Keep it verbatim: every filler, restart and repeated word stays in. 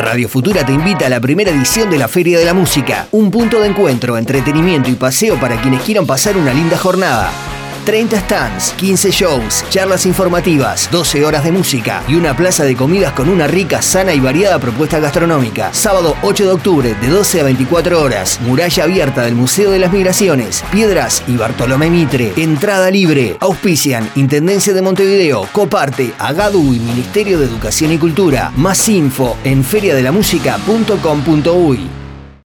Radio Futura te invita a la primera edición de la Feria de la Música, un punto de encuentro, entretenimiento y paseo para quienes quieran pasar una linda jornada. treinta stands, quince shows, charlas informativas, doce horas de música y una plaza de comidas con una rica, sana y variada propuesta gastronómica. Sábado ocho de octubre, de doce a veinticuatro horas. Muralla abierta del Museo de las Migraciones, Piedras y Bartolomé Mitre. Entrada libre. Auspician Intendencia de Montevideo, Coparte, Agadu y Ministerio de Educación y Cultura. Más info en feria de la música punto com punto uy.